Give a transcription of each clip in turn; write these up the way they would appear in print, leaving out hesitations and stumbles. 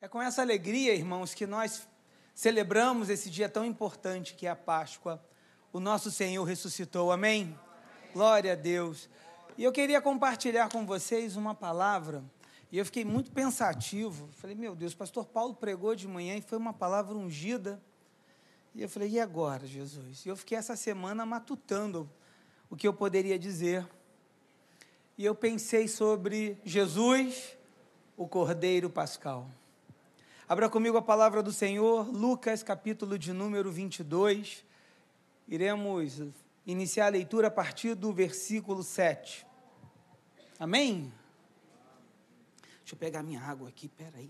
É com essa alegria, irmãos, que nós celebramos esse dia tão importante que é a Páscoa. O nosso Senhor ressuscitou, amém? Glória a Deus. E eu queria compartilhar com vocês uma palavra, e eu fiquei muito pensativo. Falei, meu Deus, o pastor Paulo pregou de manhã e foi uma palavra ungida. E eu falei, e agora, Jesus? E eu fiquei essa semana matutando o que eu poderia dizer. E eu pensei sobre Jesus, o Cordeiro Pascal. Abra comigo a palavra do Senhor, Lucas, capítulo de número 22. Iremos iniciar a leitura a partir do versículo 7. Amém? Deixa eu pegar minha água aqui, peraí.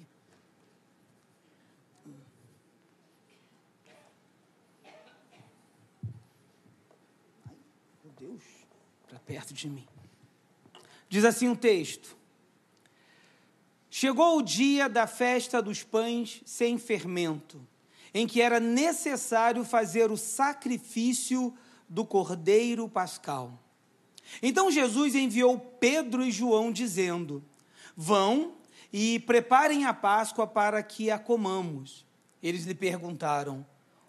Ai, meu Deus, para perto de mim. Diz assim o texto: Chegou o dia da festa dos pães sem fermento, em que era necessário fazer o sacrifício do Cordeiro Pascal. Então Jesus enviou Pedro e João, dizendo: Vão e preparem a Páscoa para que a comamos. Eles lhe perguntaram: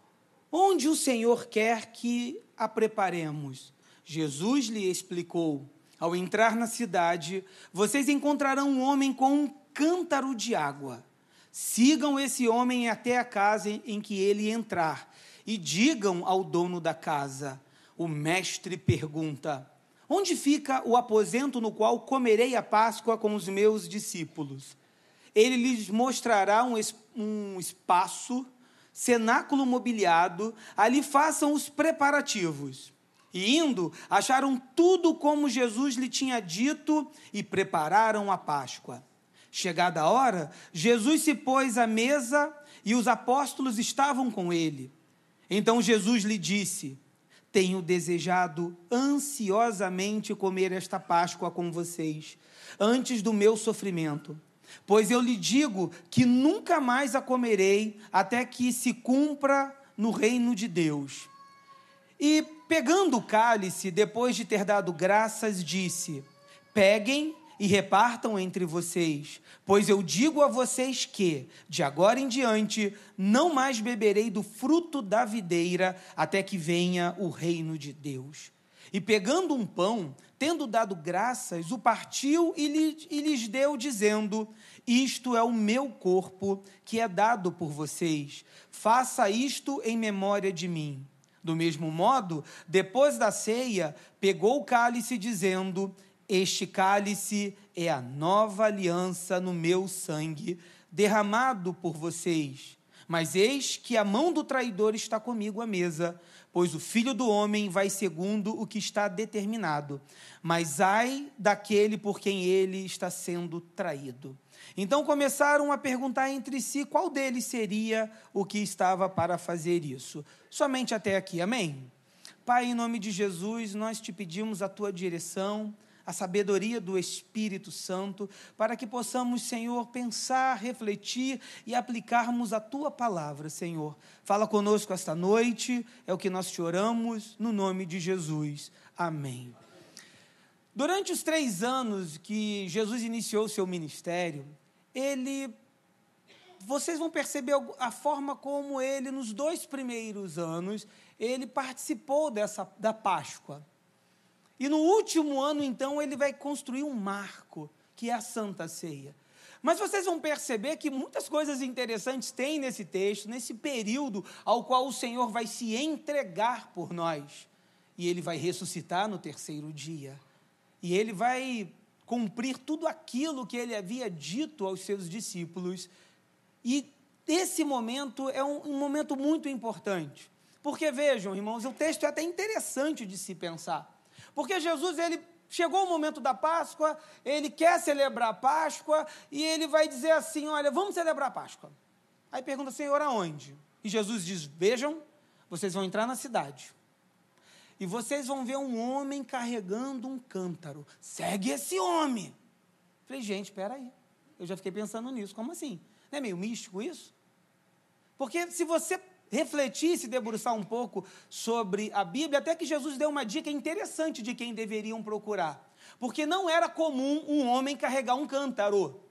Onde o Senhor quer que a preparemos? Jesus lhe explicou: Ao entrar na cidade, vocês encontrarão um homem com um cântaro de água. Sigam esse homem até a casa em que ele entrar e digam ao dono da casa: O mestre pergunta: Onde fica o aposento no qual comerei a Páscoa com os meus discípulos? Ele lhes mostrará um espaço, cenáculo mobiliado, ali façam os preparativos. E indo, acharam tudo como Jesus lhe tinha dito e prepararam a Páscoa. Chegada a hora, Jesus se pôs à mesa e os apóstolos estavam com ele. Então Jesus lhe disse: Tenho desejado ansiosamente comer esta Páscoa com vocês, antes do meu sofrimento. Pois eu lhe digo que nunca mais a comerei, até que se cumpra no reino de Deus. E, pegando o cálice, depois de ter dado graças, disse: Peguem e repartam entre vocês, pois eu digo a vocês que, de agora em diante, não mais beberei do fruto da videira, até que venha o reino de Deus. E pegando um pão, tendo dado graças, o partiu e lhes deu, dizendo: Isto é o meu corpo, que é dado por vocês. Faça isto em memória de mim. Do mesmo modo, depois da ceia, pegou o cálice, dizendo: Este cálice é a nova aliança no meu sangue, derramado por vocês. Mas eis que a mão do traidor está comigo à mesa, pois o Filho do Homem vai segundo o que está determinado. Mas ai daquele por quem ele está sendo traído. Então começaram a perguntar entre si qual deles seria o que estava para fazer isso. Somente até aqui, amém? Pai, em nome de Jesus, nós te pedimos a tua direção, a sabedoria do Espírito Santo, para que possamos, Senhor, pensar, refletir e aplicarmos a Tua palavra, Senhor. Fala conosco esta noite, é o que nós te oramos, no nome de Jesus. Amém. Durante os 3 anos que Jesus iniciou o seu ministério, vocês vão perceber a forma como ele, nos 2 primeiros anos, ele participou da Páscoa. E no último ano, então, ele vai construir um marco, que é a Santa Ceia. Mas vocês vão perceber que muitas coisas interessantes tem nesse texto, nesse período ao qual o Senhor vai se entregar por nós. E ele vai ressuscitar no 3º dia. E ele vai cumprir tudo aquilo que ele havia dito aos seus discípulos. E esse momento é um momento muito importante. Porque, vejam, irmãos, o texto é até interessante de se pensar. Porque Jesus, ele chegou o momento da Páscoa, ele quer celebrar a Páscoa, e ele vai dizer assim: olha, vamos celebrar a Páscoa. Aí pergunta: Senhor, aonde? E Jesus diz: vejam, vocês vão entrar na cidade, e vocês vão ver um homem carregando um cântaro. Segue esse homem. Falei, gente, espera aí. Eu já fiquei pensando nisso. Como assim? Não é meio místico isso? Porque se você refletir, se debruçar um pouco sobre a Bíblia, até que Jesus deu uma dica interessante de quem deveriam procurar. Porque não era comum um homem carregar um cântaro.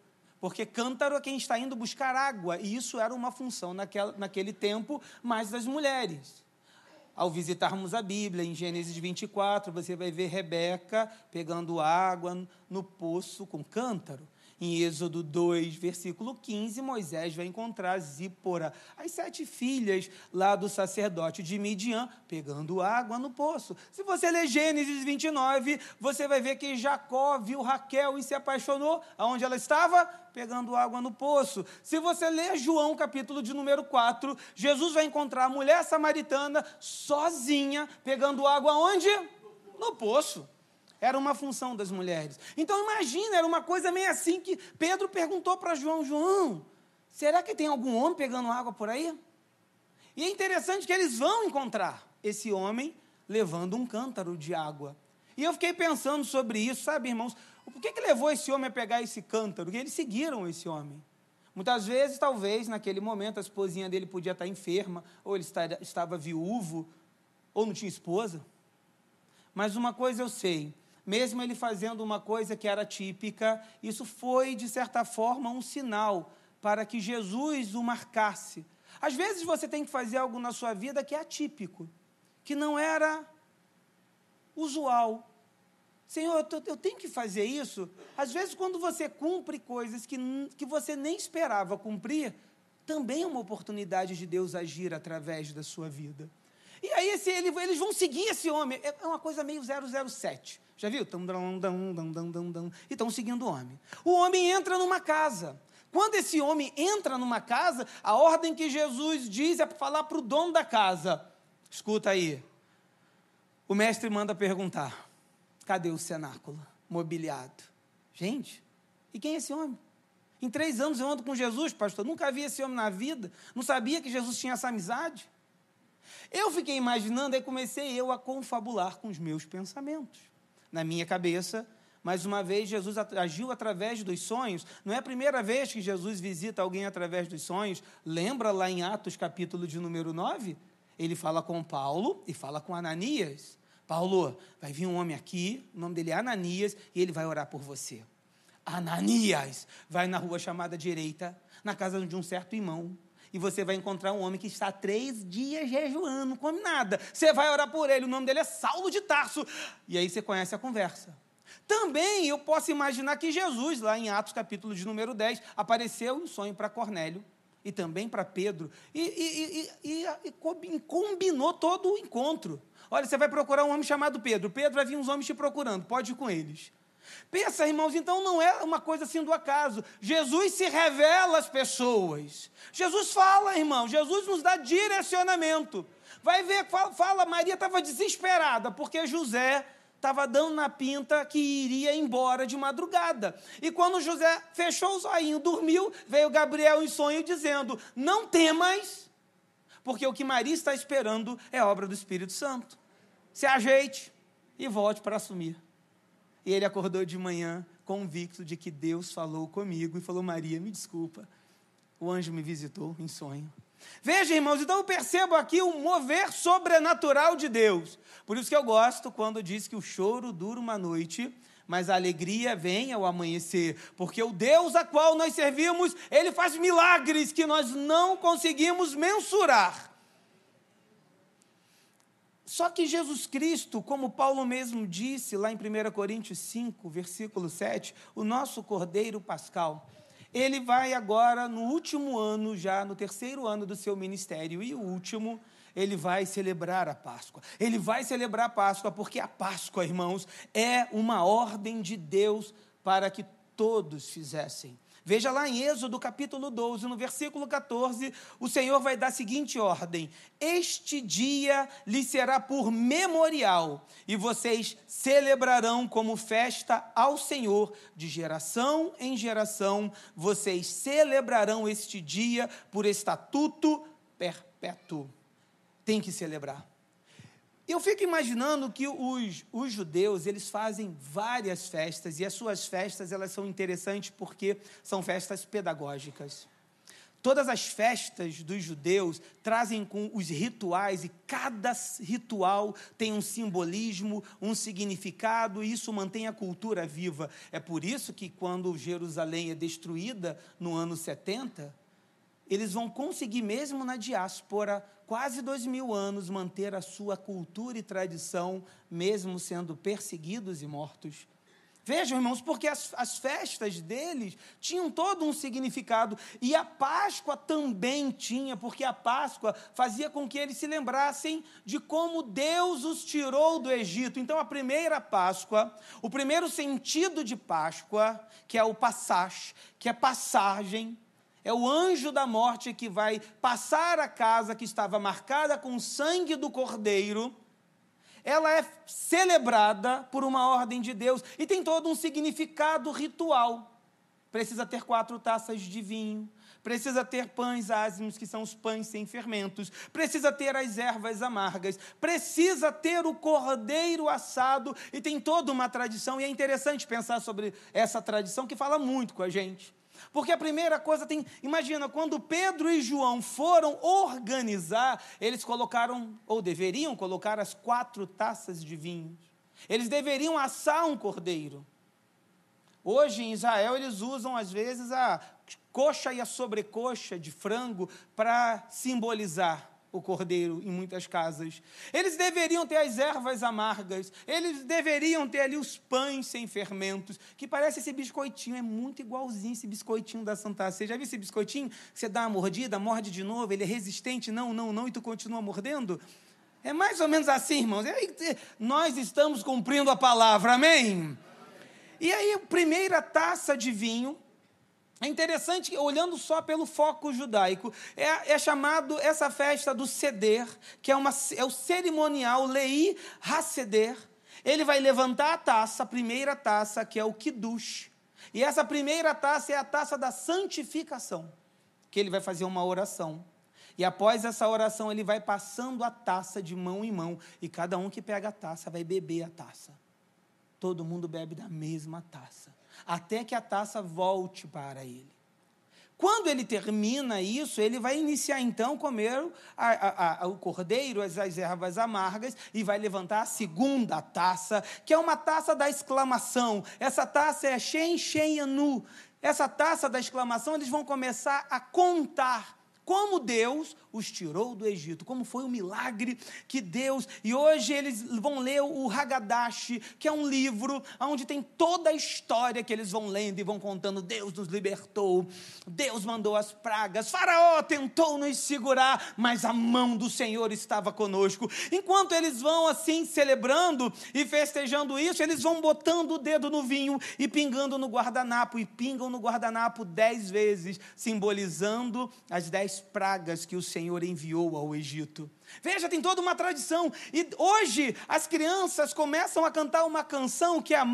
porque cântaro é quem está indo buscar água, e isso era uma função naquele tempo, mais das mulheres. Ao visitarmos a Bíblia, em Gênesis 24, você vai ver Rebeca pegando água no poço com cântaro. Em Êxodo 2, versículo 15, Moisés vai encontrar Zípora, as 7 filhas lá do sacerdote de Midian, pegando água no poço. Se você ler Gênesis 29, você vai ver que Jacó viu Raquel e se apaixonou. Aonde ela estava? Pegando água no poço. Se você ler João, capítulo de número 4, Jesus vai encontrar a mulher samaritana sozinha, pegando água onde? No poço. Era uma função das mulheres. Então, imagina, era uma coisa meio assim que Pedro perguntou para João, João, será que tem algum homem pegando água por aí? E é interessante que eles vão encontrar esse homem levando um cântaro de água. E eu fiquei pensando sobre isso, sabe, irmãos? Por que levou esse homem a pegar esse cântaro? Porque eles seguiram esse homem. Muitas vezes, talvez, naquele momento, a esposinha dele podia estar enferma, ou ele estava viúvo, ou não tinha esposa. Mas uma coisa eu sei, mesmo ele fazendo uma coisa que era típica, isso foi, de certa forma, um sinal para que Jesus o marcasse. Às vezes você tem que fazer algo na sua vida que é atípico, que não era usual. Senhor, eu tenho que fazer isso? Às vezes, quando você cumpre coisas que você nem esperava cumprir, também é uma oportunidade de Deus agir através da sua vida. E aí eles vão seguir esse homem. É uma coisa meio 007. Já viu? E estão seguindo o homem. O homem entra numa casa. Quando esse homem entra numa casa, a ordem que Jesus diz é para falar para o dono da casa. Escuta aí. O mestre manda perguntar, cadê o cenáculo mobiliado? Gente, e quem é esse homem? Em 3 anos eu ando com Jesus, pastor. Nunca vi esse homem na vida. Não sabia que Jesus tinha essa amizade. Eu fiquei imaginando, aí comecei eu a confabular com os meus pensamentos. Na minha cabeça, mais uma vez, Jesus agiu através dos sonhos. Não é a primeira vez que Jesus visita alguém através dos sonhos. Lembra lá em Atos, capítulo de número 9? Ele fala com Paulo e fala com Ananias. Paulo, vai vir um homem aqui, o nome dele é Ananias, e ele vai orar por você. Ananias, vai na rua chamada direita, na casa de um certo irmão, e você vai encontrar um homem que está há 3 dias jejuando, não come nada. Você vai orar por ele, o nome dele é Saulo de Tarso. E aí você conhece a conversa. Também eu posso imaginar que Jesus, lá em Atos capítulo de número 10, apareceu em sonho para Cornélio e também para Pedro. E combinou todo o encontro. Olha, você vai procurar um homem chamado Pedro. Pedro, vai vir uns homens te procurando, pode ir com eles. Pensa, irmãos, então não é uma coisa assim do acaso. Jesus se revela às pessoas. Jesus fala, irmão, Jesus nos dá direcionamento. Vai ver, fala, Maria estava desesperada, porque José estava dando na pinta que iria embora de madrugada. E quando José fechou os olhinhos, dormiu, veio Gabriel em sonho dizendo, não temas, porque o que Maria está esperando é obra do Espírito Santo. Se ajeite e volte para assumir. E ele acordou de manhã convicto de que Deus falou comigo e falou, Maria, me desculpa, o anjo me visitou em sonho. Veja, irmãos, então eu percebo aqui o mover sobrenatural de Deus. Por isso que eu gosto quando diz que o choro dura uma noite, mas a alegria vem ao amanhecer. Porque o Deus a qual nós servimos, Ele faz milagres que nós não conseguimos mensurar. Só que Jesus Cristo, como Paulo mesmo disse lá em 1 Coríntios 5, versículo 7, o nosso Cordeiro Pascal, ele vai agora no último ano, já no 3º ano do seu ministério, e o último, ele vai celebrar a Páscoa. Ele vai celebrar a Páscoa porque a Páscoa, irmãos, é uma ordem de Deus para que todos fizessem. Veja lá em Êxodo capítulo 12, no versículo 14, o Senhor vai dar a seguinte ordem, este dia lhe será por memorial, e vocês celebrarão como festa ao Senhor, de geração em geração, vocês celebrarão este dia por estatuto perpétuo. Tem que celebrar. Eu fico imaginando que os judeus, eles fazem várias festas, e as suas festas, elas são interessantes porque são festas pedagógicas. Todas as festas dos judeus trazem com os rituais, e cada ritual tem um simbolismo, um significado, e isso mantém a cultura viva. É por isso que quando Jerusalém é destruída no ano 70, eles vão conseguir, mesmo na diáspora, quase 2000 anos, manter a sua cultura e tradição, mesmo sendo perseguidos e mortos. Vejam, irmãos, porque as festas deles tinham todo um significado, e a Páscoa também tinha, porque a Páscoa fazia com que eles se lembrassem de como Deus os tirou do Egito. Então, a primeira Páscoa, o primeiro sentido de Páscoa, que é o passage, que é passagem, é o anjo da morte que vai passar a casa que estava marcada com o sangue do Cordeiro. Ela é celebrada por uma ordem de Deus e tem todo um significado ritual. Precisa ter 4 taças de vinho, precisa ter pães ázimos, que são os pães sem fermentos, precisa ter as ervas amargas, precisa ter o cordeiro assado, e tem toda uma tradição, e é interessante pensar sobre essa tradição que fala muito com a gente. Porque a primeira coisa imagina, quando Pedro e João foram organizar, eles colocaram, ou deveriam colocar, as 4 taças de vinho. Eles deveriam assar um cordeiro. Hoje, em Israel, eles usam, às vezes, a coxa e a sobrecoxa de frango para simbolizar o cordeiro em muitas casas. Eles deveriam ter as ervas amargas, eles deveriam ter ali os pães sem fermentos, que parece esse biscoitinho, é muito igualzinho esse biscoitinho da Santa Ceia. Já viu esse biscoitinho? Você dá uma mordida, morde de novo, ele é resistente, não, e tu continua mordendo? É mais ou menos assim, irmãos. Nós estamos cumprindo a palavra, amém? E aí, a primeira taça de vinho, é interessante, olhando só pelo foco judaico, é chamado essa festa do Seder, que é o cerimonial Lei HaSeder. Ele vai levantar a taça, a primeira taça, que é o Kiddush. E essa primeira taça é a taça da santificação, que ele vai fazer uma oração. E após essa oração, ele vai passando a taça de mão em mão, e cada um que pega a taça vai beber a taça. Todo mundo bebe da mesma taça, até que a taça volte para ele. Quando ele termina isso, ele vai iniciar então a comer o cordeiro, as ervas amargas, e vai levantar a segunda taça, que é uma taça da exclamação. Essa taça é Shen Shen Anu. Essa taça da exclamação, eles vão começar a contar como Deus os tirou do Egito, como foi o milagre que Deus... E hoje eles vão ler o Haggadah, que é um livro onde tem toda a história que eles vão lendo e vão contando. Deus nos libertou, Deus mandou as pragas, Faraó tentou nos segurar, mas a mão do Senhor estava conosco. Enquanto eles vão assim celebrando e festejando isso, eles vão botando o dedo no vinho e pingando no guardanapo, e pingam no guardanapo 10 vezes, simbolizando as 10 pragas que o Senhor enviou ao Egito. Veja, tem toda uma tradição. E hoje as crianças começam a cantar uma canção que é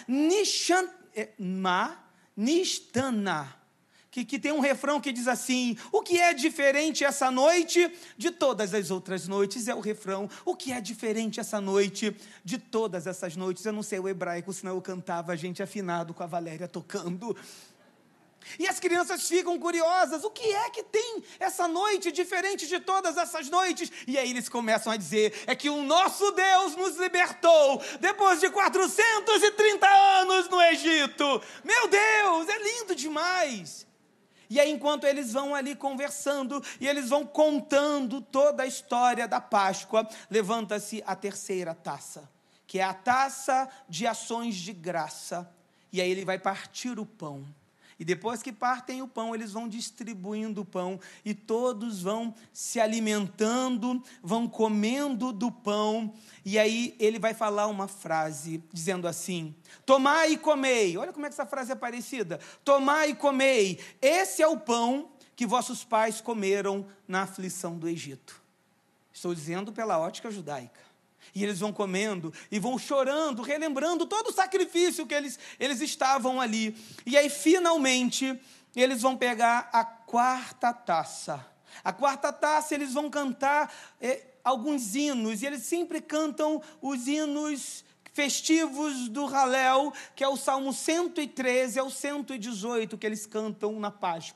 Nishtana, que tem um refrão que diz assim: o que é diferente essa noite de todas as outras noites? É o refrão. O que é diferente essa noite de todas essas noites? Eu não sei o hebraico, senão eu cantava, a gente afinado com a Valéria tocando. E as crianças ficam curiosas, o que é que tem essa noite diferente de todas essas noites? E aí eles começam a dizer, é que o nosso Deus nos libertou, depois de 430 anos no Egito. Meu Deus, é lindo demais. E aí, enquanto eles vão ali conversando, e eles vão contando toda a história da Páscoa, levanta-se a terceira taça, que é a taça de ações de graça. E aí ele vai partir o pão. E depois que partem o pão, eles vão distribuindo o pão, e todos vão se alimentando, vão comendo do pão. E aí ele vai falar uma frase, dizendo assim: tomai e comei. Olha como é que essa frase é parecida. Tomai e comei, esse é o pão que vossos pais comeram na aflição do Egito. Estou dizendo pela ótica judaica. E eles vão comendo e vão chorando, relembrando todo o sacrifício que eles estavam ali. E aí, finalmente, eles vão pegar a quarta taça. A quarta taça, eles vão cantar alguns hinos. E eles sempre cantam os hinos festivos do Hallel, que é o Salmo 113, é o 118 que eles cantam na Páscoa.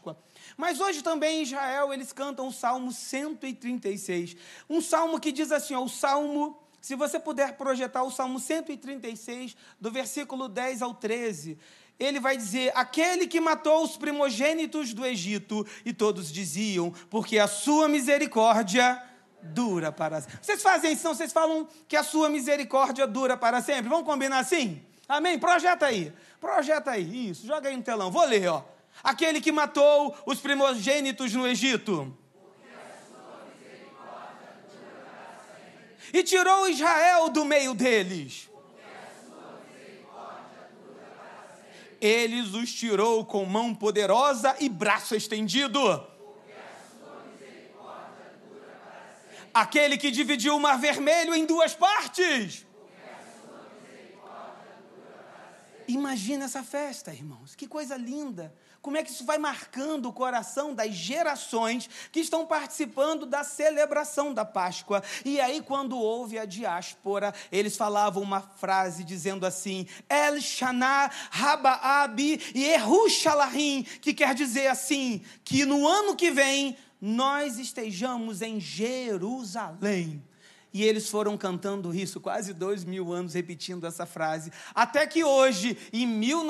Mas hoje também em Israel eles cantam o Salmo 136. Um salmo que diz assim, ó, o Salmo, se você puder projetar o Salmo 136, do versículo 10 ao 13, ele vai dizer, aquele que matou os primogênitos do Egito, e todos diziam, porque a sua misericórdia dura para sempre. Vocês fazem isso, não? Vocês falam que a sua misericórdia dura para sempre? Vamos combinar assim? Amém? Projeta aí, isso, joga aí no telão, vou ler, ó. Aquele que matou os primogênitos no Egito, e tirou Israel do meio deles, eles os tirou com mão poderosa e braço estendido. Aquele que dividiu o Mar Vermelho em duas partes. Imagina essa festa, irmãos, que coisa linda. Como é que isso vai marcando o coração das gerações que estão participando da celebração da Páscoa. E aí, quando houve a diáspora, eles falavam uma frase dizendo assim, El Shana Rabaabi Yerushalayim, que quer dizer assim, que no ano que vem nós estejamos em Jerusalém. E eles foram cantando isso, quase 2000 anos repetindo essa frase, até que hoje, em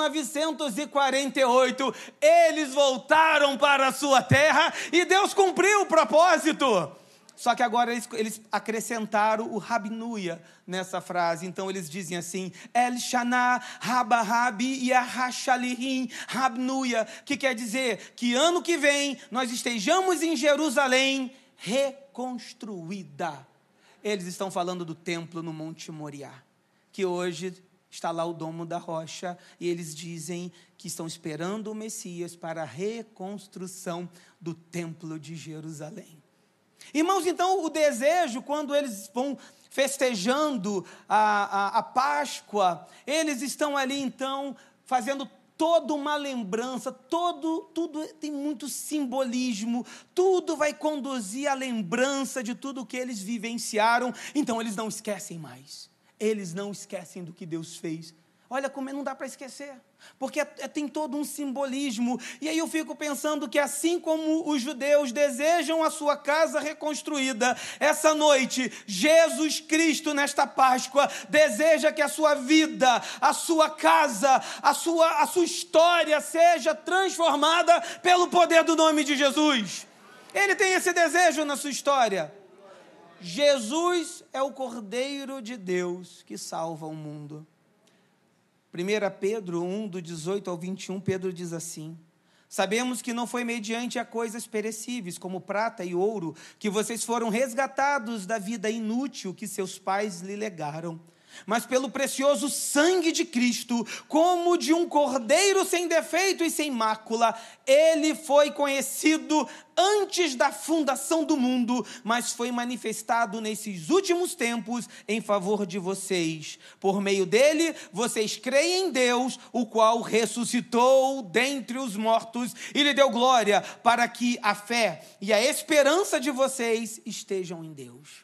1948, eles voltaram para a sua terra e Deus cumpriu o propósito. Só que agora eles acrescentaram o Rabnuia nessa frase. Então eles dizem assim, El Shana Rabahabi Yahashalirim Rabnuia, que quer dizer que ano que vem nós estejamos em Jerusalém reconstruída. Eles estão falando do templo no Monte Moriá, que hoje está lá o Domo da Rocha, e eles dizem que estão esperando o Messias para a reconstrução do templo de Jerusalém. Irmãos, então o desejo, quando eles vão festejando a Páscoa, eles estão ali então fazendo toda uma lembrança, tudo tem muito simbolismo, tudo vai conduzir à lembrança de tudo que eles vivenciaram, então eles não esquecem mais, eles não esquecem do que Deus fez. Olha como não dá para esquecer, porque tem todo um simbolismo, e aí eu fico pensando que assim como os judeus desejam a sua casa reconstruída, essa noite, Jesus Cristo nesta Páscoa, deseja que a sua vida, a sua casa, a sua história seja transformada pelo poder do nome de Jesus. Ele tem esse desejo na sua história. Jesus é o Cordeiro de Deus que salva o mundo. 1 Pedro 1, do 18 ao 21, Pedro diz assim, sabemos que não foi mediante a coisas perecíveis, como prata e ouro, que vocês foram resgatados da vida inútil que seus pais lhe legaram, mas pelo precioso sangue de Cristo, como de um cordeiro sem defeito e sem mácula. Ele foi conhecido antes da fundação do mundo, mas foi manifestado nesses últimos tempos em favor de vocês. Por meio dele, vocês creem em Deus, o qual ressuscitou dentre os mortos e lhe deu glória, para que a fé e a esperança de vocês estejam em Deus.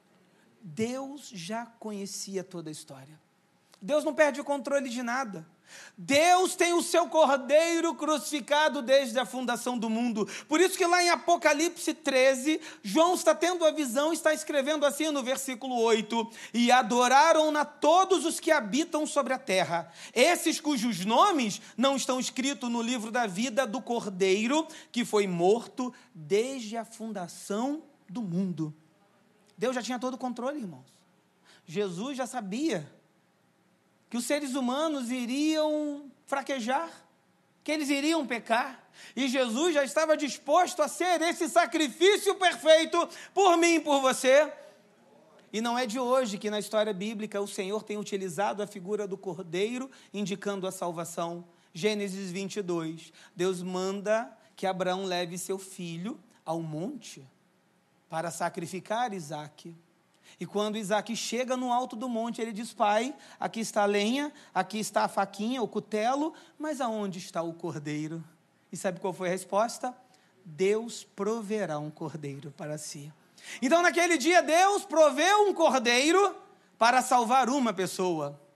Deus já conhecia toda a história. Deus não perde o controle de nada. Deus tem o seu Cordeiro crucificado desde a fundação do mundo. Por isso que lá em Apocalipse 13, João está tendo a visão, está escrevendo assim no versículo 8, e adoraram-na todos os que habitam sobre a terra, esses cujos nomes não estão escritos no livro da vida do Cordeiro, que foi morto desde a fundação do mundo. Deus já tinha todo o controle, irmãos. Jesus já sabia que os seres humanos iriam fraquejar, que eles iriam pecar, e Jesus já estava disposto a ser esse sacrifício perfeito por mim e por você. E não é de hoje que na história bíblica o Senhor tem utilizado a figura do Cordeiro, indicando a salvação. Gênesis 22, Deus manda que Abraão leve seu filho ao monte para sacrificar Isaque. E quando Isaque chega no alto do monte, ele diz, pai, aqui está a lenha, aqui está a faquinha, o cutelo, mas aonde está o cordeiro? E sabe qual foi a resposta? Deus proverá um cordeiro para si. Então naquele dia Deus proveu um cordeiro para salvar uma pessoa.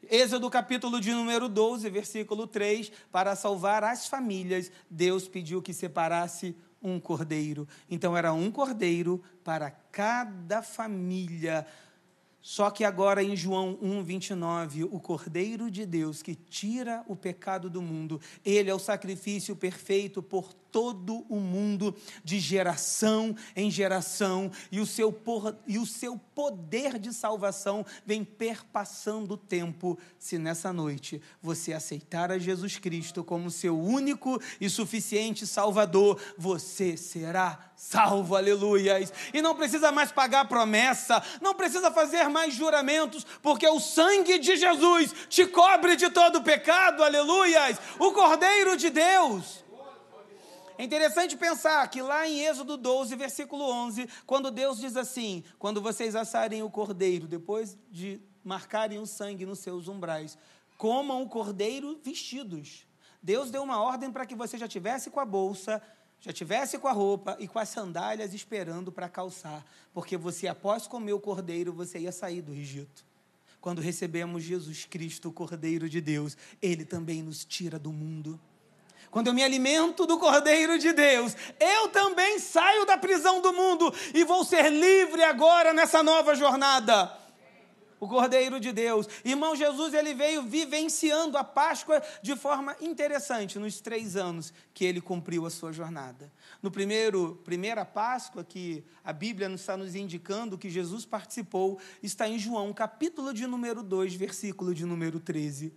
Êxodo capítulo de número 12, versículo 3, para salvar as famílias, Deus pediu que separasse um cordeiro. Então era um cordeiro para cada família. Só que agora em João 1:29, o Cordeiro de Deus que tira o pecado do mundo, ele é o sacrifício perfeito por todo o mundo, de geração em geração, e o seu poder de salvação vem perpassando o tempo. Se nessa noite você aceitar a Jesus Cristo como seu único e suficiente Salvador, você será salvo, aleluias. E não precisa mais pagar promessa, não precisa fazer mais juramentos, porque o sangue de Jesus te cobre de todo pecado, aleluias. O Cordeiro de Deus. É interessante pensar que lá em Êxodo 12, versículo 11, quando Deus diz assim: quando vocês assarem o cordeiro, depois de marcarem o sangue nos seus umbrais, comam o cordeiro vestidos. Deus deu uma ordem para que você já tivesse com a bolsa, já tivesse com a roupa e com as sandálias esperando para calçar, porque você, após comer o cordeiro, você ia sair do Egito. Quando recebemos Jesus Cristo, o Cordeiro de Deus, ele também nos tira do mundo. Quando eu me alimento do Cordeiro de Deus, eu também saio da prisão do mundo e vou ser livre agora nessa nova jornada. O Cordeiro de Deus. Irmão, Jesus, ele veio vivenciando a Páscoa de forma interessante nos 3 anos que ele cumpriu a sua jornada. No primeira Páscoa, que a Bíblia está nos indicando que Jesus participou, está em João, capítulo de número 2, versículo de número 13,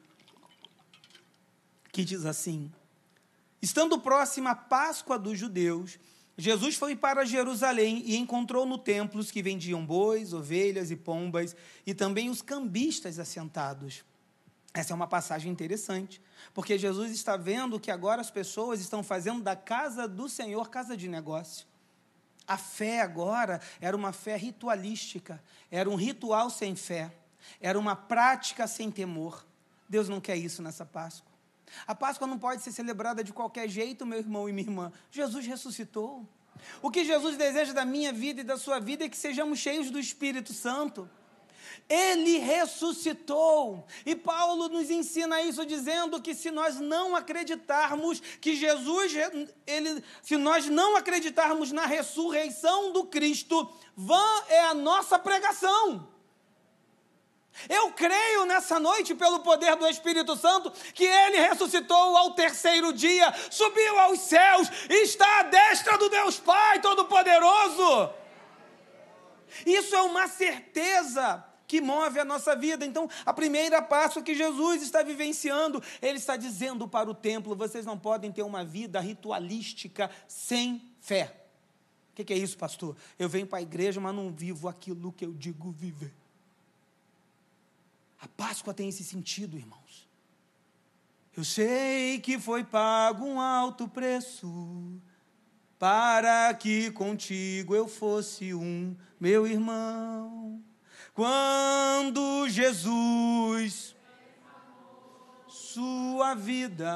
que diz assim: estando próxima a Páscoa dos judeus, Jesus foi para Jerusalém e encontrou no templo os que vendiam bois, ovelhas e pombas, e também os cambistas assentados. Essa é uma passagem interessante, porque Jesus está vendo que agora as pessoas estão fazendo da casa do Senhor casa de negócio. A fé agora era uma fé ritualística, era um ritual sem fé, era uma prática sem temor. Deus não quer isso nessa Páscoa. A Páscoa não pode ser celebrada de qualquer jeito, meu irmão e minha irmã. Jesus ressuscitou. O que Jesus deseja da minha vida e da sua vida é que sejamos cheios do Espírito Santo. Ele ressuscitou. E Paulo nos ensina isso dizendo que se nós não acreditarmos que Jesus, se nós não acreditarmos na ressurreição do Cristo, vã é a nossa pregação. Eu creio nessa noite, pelo poder do Espírito Santo, que ele ressuscitou ao 3º dia, subiu aos céus e está à destra do Deus Pai Todo-Poderoso. Isso é uma certeza que move a nossa vida. Então, a primeira Páscoa que Jesus está vivenciando, ele está dizendo para o templo: vocês não podem ter uma vida ritualística sem fé. O que é isso, pastor? Eu venho para a igreja, mas não vivo aquilo que eu digo viver. A Páscoa tem esse sentido, irmãos. Eu sei que foi pago um alto preço para que contigo eu fosse um, meu irmão. Quando Jesus, sua vida,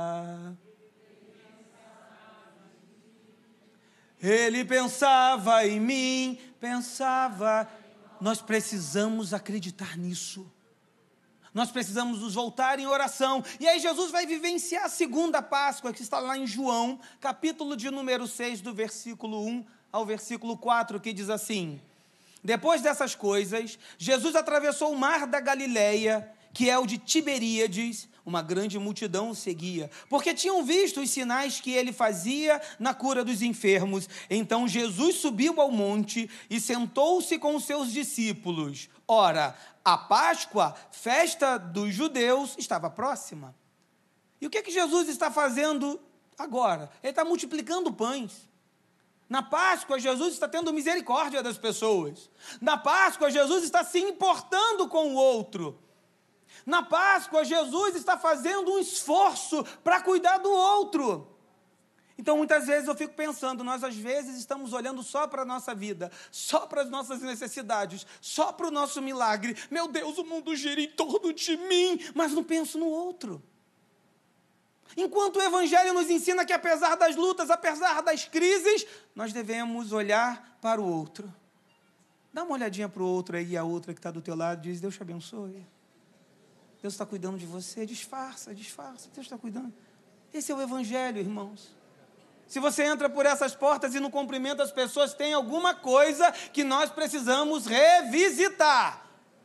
ele pensava em mim, nós precisamos acreditar nisso. Nós precisamos nos voltar em oração. E aí Jesus vai vivenciar a segunda Páscoa, que está lá em João, capítulo de número 6, do versículo 1 ao versículo 4, que diz assim: depois dessas coisas, Jesus atravessou o mar da Galileia, que é o de Tiberíades. Uma grande multidão o seguia, porque tinham visto os sinais que ele fazia na cura dos enfermos. Então Jesus subiu ao monte e sentou-se com os seus discípulos. Ora, a Páscoa, festa dos judeus, estava próxima. E o que Jesus está fazendo agora? Ele está multiplicando pães. Na Páscoa, Jesus está tendo misericórdia das pessoas. Na Páscoa, Jesus está se importando com o outro. Na Páscoa, Jesus está fazendo um esforço para cuidar do outro. Então, muitas vezes eu fico pensando, nós às vezes estamos olhando só para a nossa vida, só para as nossas necessidades, só para o nosso milagre. Meu Deus, o mundo gira em torno de mim, mas não penso no outro. Enquanto o Evangelho nos ensina que apesar das lutas, apesar das crises, nós devemos olhar para o outro. Dá uma olhadinha para o outro aí, a outra que está do teu lado, diz: Deus te abençoe. Deus está cuidando de você, disfarça, Deus está cuidando. Esse é o evangelho, irmãos. Se você entra por essas portas e não cumprimenta as pessoas, tem alguma coisa que nós precisamos revisitar.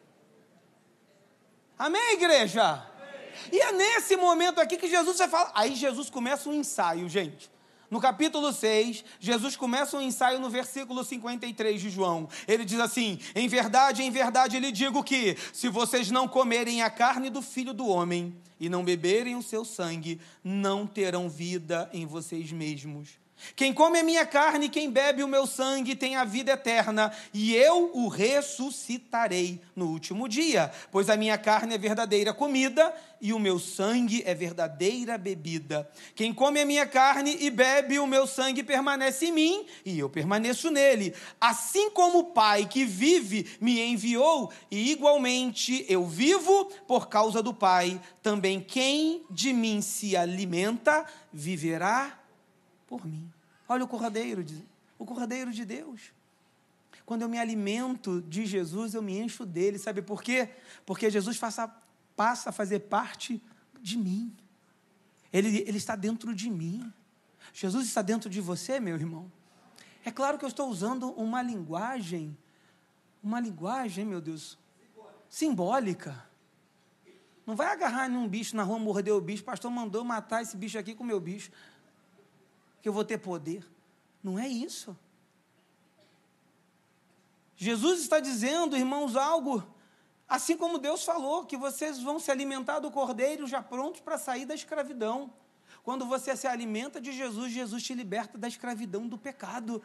Amém, igreja? Amém. E é nesse momento aqui que Jesus vai falar. Aí Jesus começa um ensaio, gente. No capítulo 6, Jesus começa um ensaio no versículo 53 de João. Ele diz assim: em verdade, lhe digo que, se vocês não comerem a carne do Filho do Homem e não beberem o seu sangue, não terão vida em vocês mesmos. Quem come a minha carne e quem bebe o meu sangue tem a vida eterna, e eu o ressuscitarei no último dia, pois a minha carne é verdadeira comida e o meu sangue é verdadeira bebida. Quem come a minha carne e bebe o meu sangue permanece em mim e eu permaneço nele. Assim como o Pai que vive me enviou, e igualmente eu vivo por causa do Pai, também quem de mim se alimenta viverá por mim. Olha o Cordeiro de Deus. Quando eu me alimento de Jesus, eu me encho dele. Sabe por quê? Porque Jesus passa a fazer parte de mim. Ele está dentro de mim. Jesus está dentro de você, meu irmão. É claro que eu estou usando uma linguagem, meu Deus, simbólica. Não vai agarrar num bicho na rua, morder o bicho. O pastor mandou matar esse bicho aqui com o meu bicho, que eu vou ter poder. Não é isso. Jesus está dizendo, irmãos, algo, assim como Deus falou, que vocês vão se alimentar do Cordeiro já prontos para sair da escravidão. Quando você se alimenta de Jesus, Jesus te liberta da escravidão do pecado.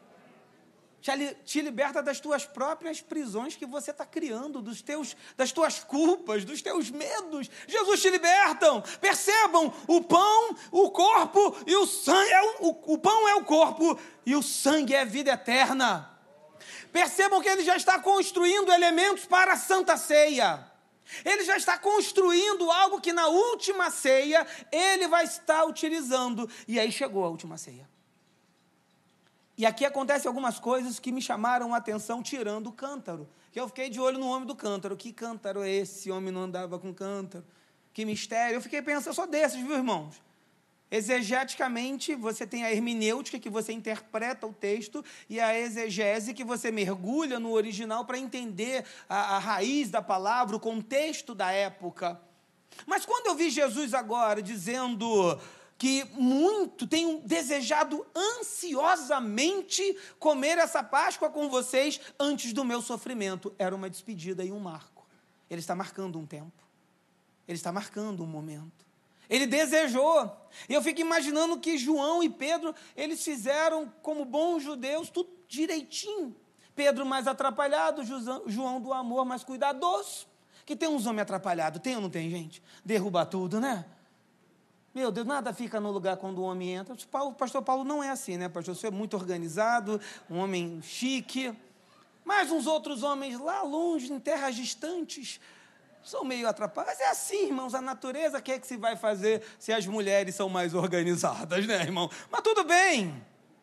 Te liberta das tuas próprias prisões que você está criando, das tuas culpas, dos teus medos. Jesus te liberta. Percebam, o pão, o corpo e o sangue. O pão é o corpo e o sangue é a vida eterna. Percebam que ele já está construindo elementos para a Santa Ceia. Ele já está construindo algo que na última ceia ele vai estar utilizando. E aí chegou a última ceia. E aqui acontecem algumas coisas que me chamaram a atenção, tirando o cântaro. Que eu fiquei de olho no homem do cântaro. Que cântaro é esse? Esse homem não andava com cântaro. Que mistério. Eu fiquei pensando, eu sou desses, viu, irmãos? Exegeticamente, você tem a hermenêutica, que você interpreta o texto, e a exegese, que você mergulha no original para entender a raiz da palavra, o contexto da época. Mas quando eu vi Jesus agora dizendo que tenho desejado ansiosamente comer essa Páscoa com vocês antes do meu sofrimento. Era uma despedida e um marco. Ele está marcando um tempo. Ele está marcando um momento. Ele desejou. E eu fico imaginando que João e Pedro, eles fizeram, como bons judeus, tudo direitinho. Pedro mais atrapalhado, João do amor mais cuidadoso. Que tem uns homens atrapalhados, tem ou não tem, gente? Derruba tudo, né? Meu Deus, nada fica no lugar quando o homem entra. O pastor Paulo não é assim, né, pastor? Você é muito organizado, um homem chique. Mas uns outros homens lá longe, em terras distantes, são meio atrapalhados. Mas é assim, irmãos, a natureza quer que se vai fazer se as mulheres são mais organizadas, né, irmão? Mas tudo bem.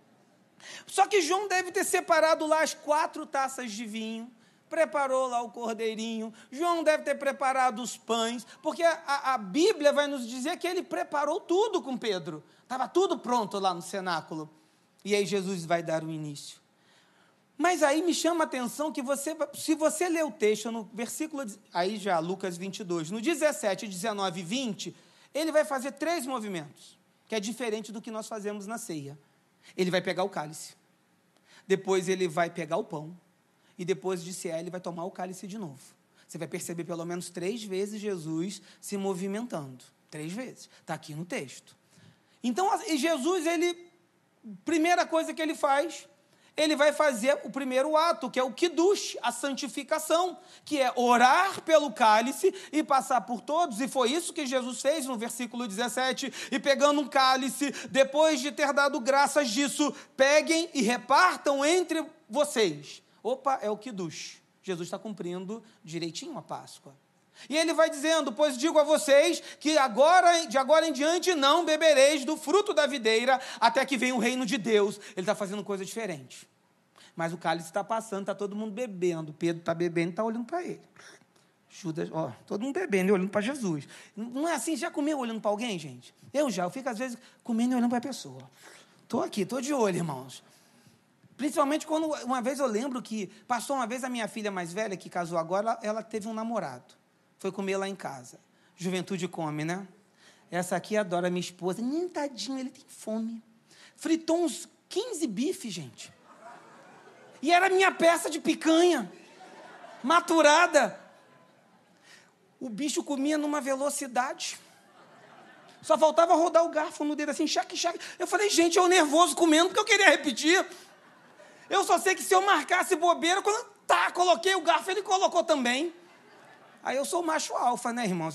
Só que João deve ter separado lá as 4 taças de vinho, preparou lá o cordeirinho, João deve ter preparado os pães, porque a Bíblia vai nos dizer que ele preparou tudo com Pedro, estava tudo pronto lá no cenáculo, e aí Jesus vai dar o início. Mas aí me chama a atenção que se você ler o texto no versículo, aí já Lucas 22, no 17, 19 e 20, ele vai fazer 3 movimentos, que é diferente do que nós fazemos na ceia. Ele vai pegar o cálice, depois ele vai pegar o pão, e depois de cear, ele vai tomar o cálice de novo. Você vai perceber pelo menos 3 vezes Jesus se movimentando. 3 vezes. Está aqui no texto. Então, Jesus, primeira coisa que ele faz, ele vai fazer o primeiro ato, que é o Kiddush, a santificação, que é orar pelo cálice e passar por todos, e foi isso que Jesus fez no versículo 17, e pegando um cálice, depois de ter dado graças disso, peguem e repartam entre vocês. Opa, é o Kiddush. Jesus está cumprindo direitinho a Páscoa. E ele vai dizendo, pois digo a vocês que de agora em diante não bebereis do fruto da videira até que venha o reino de Deus. Ele está fazendo coisa diferente. Mas o cálice está passando, está todo mundo bebendo. Pedro está bebendo e está olhando para ele. Judas, ó, todo mundo bebendo e olhando para Jesus. Não é assim? Já comeu olhando para alguém, gente? Eu fico às vezes comendo e olhando para a pessoa. Estou aqui, estou de olho, irmãos. Principalmente quando, uma vez eu lembro que, passou uma vez a minha filha mais velha, que casou agora, ela teve um namorado. Foi comer lá em casa. Juventude come, né? Essa aqui adora minha esposa. Nem tadinho, ele tem fome. Fritou uns 15 bifes, gente. E era minha peça de picanha. Maturada. O bicho comia numa velocidade. Só faltava rodar o garfo no dedo assim, chaque. Eu falei, gente, eu nervoso comendo, porque eu queria repetir. Eu só sei que se eu marcasse bobeira, coloquei o garfo, ele colocou também. Aí eu sou macho alfa, né, irmãos?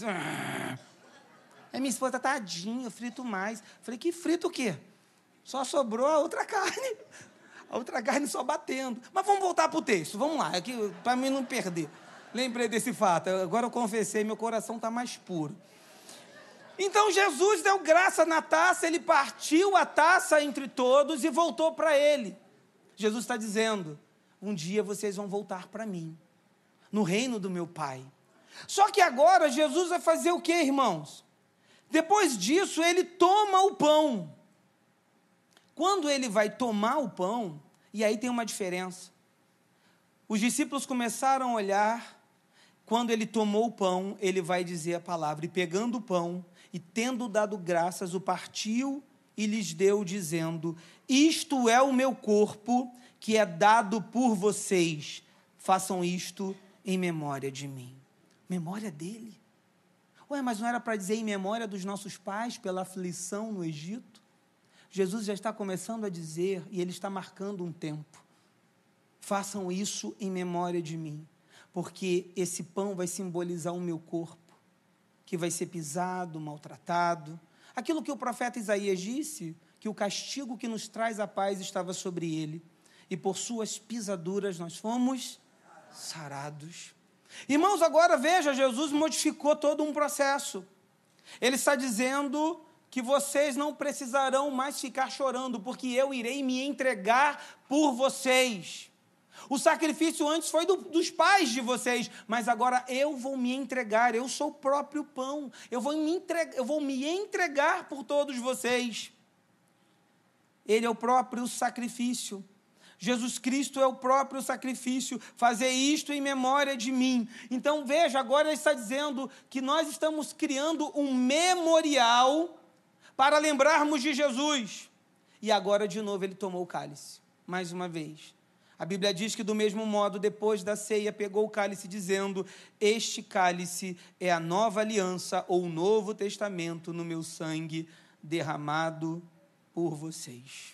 Aí minha esposa, tadinha, eu frito mais. Falei, que frito o quê? Só sobrou a outra carne. A outra carne só batendo. Mas vamos voltar para o texto, vamos lá, para mim não perder. Lembrei desse fato, agora eu confessei, meu coração está mais puro. Então Jesus deu graça na taça, ele partiu a taça entre todos e voltou para ele. Jesus está dizendo, um dia vocês vão voltar para mim, no reino do meu Pai. Só que agora Jesus vai fazer o quê, irmãos? Depois disso, ele toma o pão. Quando ele vai tomar o pão, e aí tem uma diferença. Os discípulos começaram a olhar, quando ele tomou o pão, ele vai dizer a palavra, e pegando o pão, e tendo dado graças, o partiu e lhes deu, dizendo, isto é o meu corpo, que é dado por vocês, façam isto em memória de mim. Memória dele? Ué, mas não era para dizer em memória dos nossos pais, pela aflição no Egito? Jesus já está começando a dizer, e ele está marcando um tempo, façam isso em memória de mim, porque esse pão vai simbolizar o meu corpo, que vai ser pisado, maltratado. Aquilo que o profeta Isaías disse, que o castigo que nos traz a paz estava sobre ele, e por suas pisaduras nós fomos sarados. Irmãos, agora veja, Jesus modificou todo um processo. Ele está dizendo que vocês não precisarão mais ficar chorando, porque eu irei me entregar por vocês. O sacrifício antes foi dos pais de vocês, mas agora eu vou me entregar, eu sou o próprio pão, eu vou me entregar por todos vocês. Ele é o próprio sacrifício. Jesus Cristo é o próprio sacrifício, fazer isto em memória de mim. Então veja, agora ele está dizendo que nós estamos criando um memorial para lembrarmos de Jesus. E agora de novo ele tomou o cálice, mais uma vez. A Bíblia diz que do mesmo modo, depois da ceia, pegou o cálice dizendo, este cálice é a nova aliança ou o novo testamento no meu sangue derramado por vocês.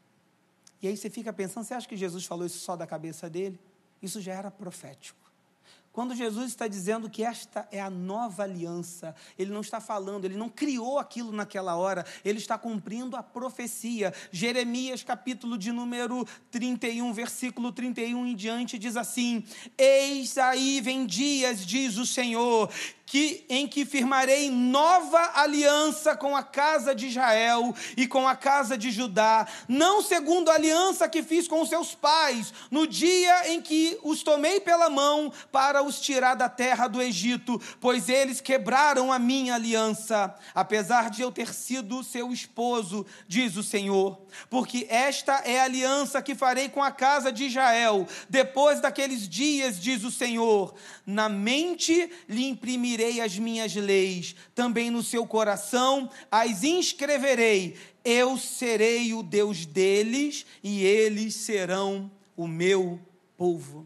E aí você fica pensando, você acha que Jesus falou isso só da cabeça dele? Isso já era profético. Quando Jesus está dizendo que esta é a nova aliança, ele não está falando, ele não criou aquilo naquela hora, ele está cumprindo a profecia. Jeremias, capítulo de número 31, versículo 31 em diante, diz assim, eis aí vem dias, diz o Senhor, em que firmarei nova aliança com a casa de Israel e com a casa de Judá, não segundo a aliança que fiz com os seus pais, no dia em que os tomei pela mão para os tirar da terra do Egito, pois eles quebraram a minha aliança, apesar de eu ter sido seu esposo, diz o Senhor, porque esta é a aliança que farei com a casa de Israel, depois daqueles dias, diz o Senhor, na mente lhe imprimirei as minhas leis, também no seu coração as inscreverei, eu serei o Deus deles e eles serão o meu povo.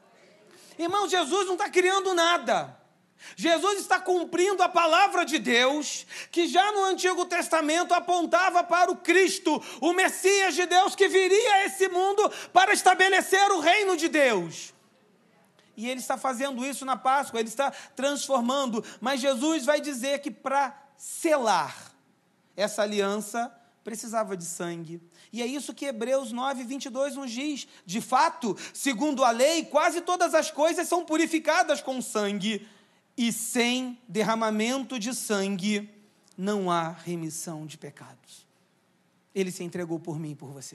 Irmão, Jesus não está criando nada. Jesus está cumprindo a palavra de Deus, que já no Antigo Testamento apontava para o Cristo, o Messias de Deus, que viria a esse mundo para estabelecer o reino de Deus. E ele está fazendo isso na Páscoa, ele está transformando, mas Jesus vai dizer que para selar essa aliança precisava de sangue. E é isso que Hebreus 9, 22 nos diz. De fato, segundo a lei, quase todas as coisas são purificadas com sangue, e sem derramamento de sangue não há remissão de pecados. Ele se entregou por mim e por você.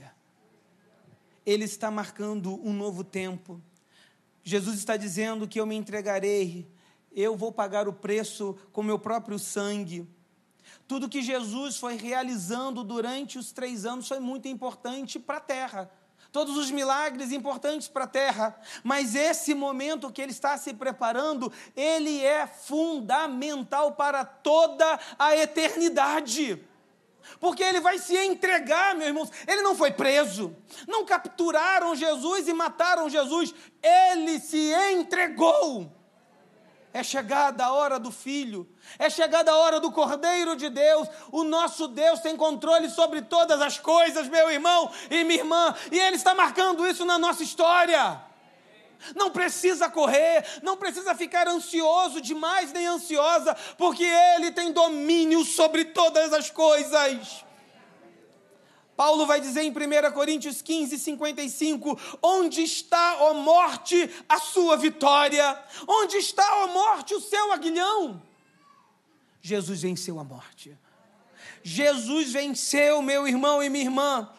Ele está marcando um novo tempo. Jesus está dizendo que eu me entregarei, eu vou pagar o preço com meu próprio sangue. Tudo que Jesus foi realizando durante os 3 anos foi muito importante para a terra. Todos os milagres importantes para a terra. Mas esse momento que ele está se preparando, ele é fundamental para toda a eternidade. Porque ele vai se entregar, meus irmãos. Ele não foi preso. Não capturaram Jesus e mataram Jesus. Ele se entregou. É chegada a hora do Filho, é chegada a hora do Cordeiro de Deus. O nosso Deus tem controle sobre todas as coisas, meu irmão e minha irmã, e Ele está marcando isso na nossa história. Não precisa correr, não precisa ficar ansioso demais, nem ansiosa, porque Ele tem domínio sobre todas as coisas. Paulo vai dizer em 1 Coríntios 15, 55, onde está, ó morte, a sua vitória? Onde está, ó morte, o seu aguilhão? Jesus venceu a morte. Jesus venceu, meu irmão e minha irmã.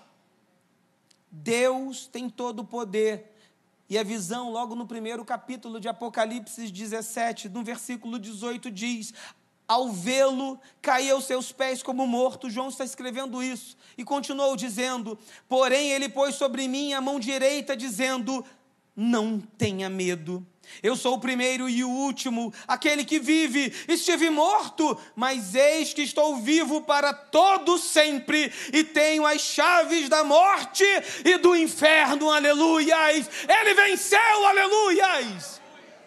Deus tem todo o poder. E a visão, logo no primeiro capítulo de Apocalipse 17, no versículo 18, diz: ao vê-lo, caí aos seus pés como morto. João está escrevendo isso. E continuou dizendo: porém ele pôs sobre mim a mão direita, dizendo: não tenha medo. Eu sou o primeiro e o último, aquele que vive. Estive morto, mas eis que estou vivo para todo sempre, e tenho as chaves da morte e do inferno. Aleluias! Ele venceu, aleluias!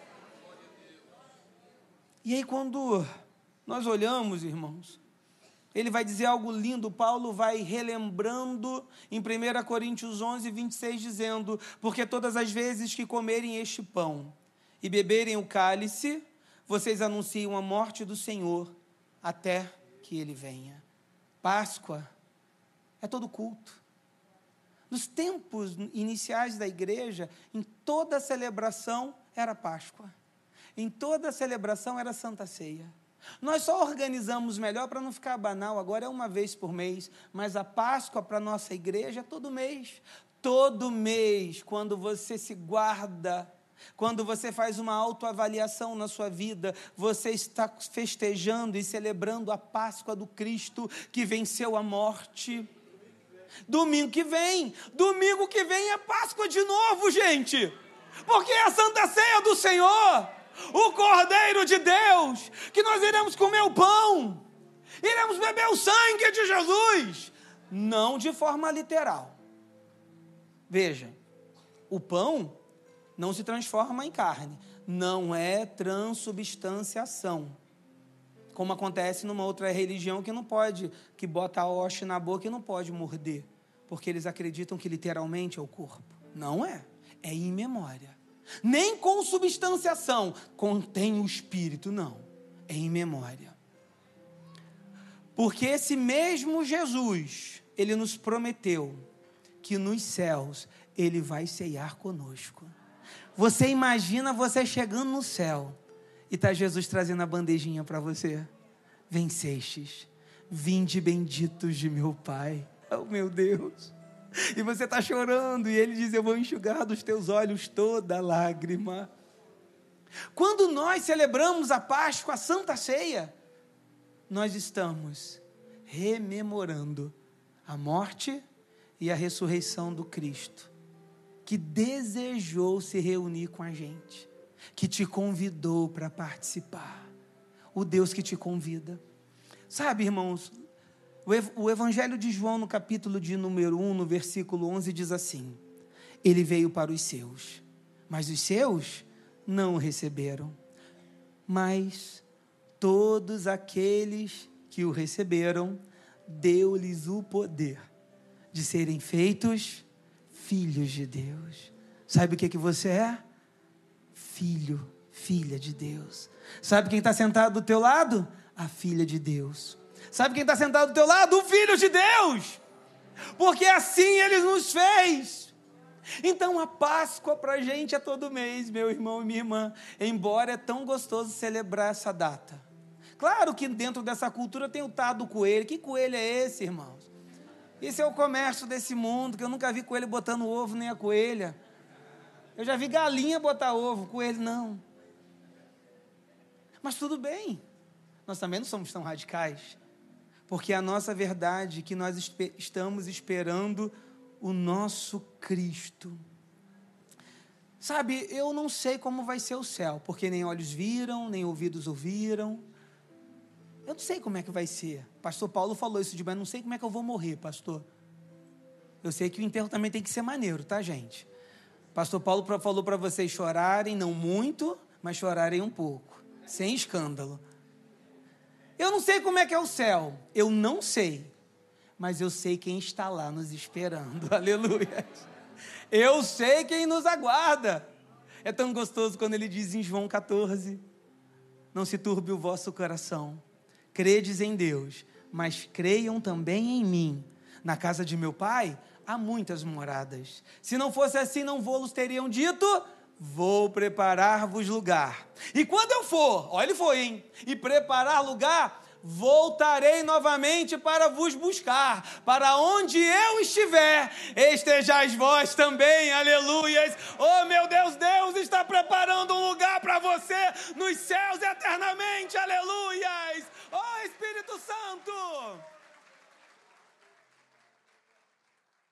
E aí quando nós olhamos, irmãos, ele vai dizer algo lindo. Paulo vai relembrando em 1 Coríntios 11, 26, dizendo: porque todas as vezes que comerem este pão e beberem o cálice, vocês anunciam a morte do Senhor até que ele venha. Páscoa é todo culto. Nos tempos iniciais da igreja, em toda celebração era Páscoa. Em toda celebração era Santa Ceia. Nós só organizamos melhor para não ficar banal, agora é uma vez por mês, mas a Páscoa para a nossa igreja é todo mês. Todo mês, quando você se guarda, quando você faz uma autoavaliação na sua vida, você está festejando e celebrando a Páscoa do Cristo que venceu a morte. Domingo que vem é Páscoa de novo, gente, porque é a Santa Ceia do Senhor. O Cordeiro de Deus, que nós iremos comer o pão, iremos beber o sangue de Jesus, não de forma literal. Veja, o pão não se transforma em carne, não é transubstanciação, como acontece numa outra religião que não pode, que bota a hoste na boca e não pode morder, porque eles acreditam que literalmente é o corpo. Não é, é em memória. Nem consubstanciação, contém o Espírito, não, é em memória. Porque esse mesmo Jesus, ele nos prometeu que nos céus ele vai ceiar conosco. Você imagina você chegando no céu e está Jesus trazendo a bandejinha para você: vencestes, vinde benditos de meu Pai. Oh, meu Deus! E você está chorando, e ele diz: eu vou enxugar dos teus olhos toda lágrima. Quando nós celebramos a Páscoa, a Santa Ceia, nós estamos rememorando a morte e a ressurreição do Cristo, que desejou se reunir com a gente, que te convidou para participar. O Deus que te convida. Sabe, irmãos, o Evangelho de João, no capítulo de número 1, no versículo 11, diz assim: ele veio para os seus, mas os seus não o receberam. Mas todos aqueles que o receberam, deu-lhes o poder de serem feitos filhos de Deus. Sabe o que você é? Filho, filha de Deus. Sabe quem está sentado do teu lado? A filha de Deus. Sabe quem está sentado do teu lado? O Filho de Deus. Porque assim Ele nos fez. Então a Páscoa para a gente é todo mês, meu irmão e minha irmã. Embora é tão gostoso celebrar essa data. Claro que dentro dessa cultura tem o tal do coelho. Que coelho é esse, irmãos? Esse é o comércio desse mundo, que eu nunca vi coelho botando ovo, nem a coelha. Eu já vi galinha botar ovo, coelho não. Mas tudo bem, nós também não somos tão radicais, porque a nossa verdade é que nós estamos esperando o nosso Cristo. Sabe, eu não sei como vai ser o céu, porque nem olhos viram, nem ouvidos ouviram. Eu não sei como é que vai ser. Pastor Paulo falou isso de manhã, não sei como é que eu vou morrer, pastor. Eu sei que o enterro também tem que ser maneiro, tá, gente? Pastor Paulo falou para vocês chorarem, não muito, mas chorarem um pouco, sem escândalo. Eu não sei como é que é o céu, eu não sei, mas eu sei quem está lá nos esperando, aleluia. Eu sei quem nos aguarda. É tão gostoso quando ele diz em João 14, não se turbe o vosso coração, credes em Deus, mas creiam também em mim. Na casa de meu pai há muitas moradas. Se não fosse assim, não vos teriam dito, vou preparar-vos lugar. E quando eu for, olha ele foi, hein? E preparar lugar, voltarei novamente para vos buscar, para onde eu estiver, estejais vós também, aleluias. Oh meu Deus, Deus está preparando um lugar para você nos céus eternamente, aleluias. Oh Espírito Santo.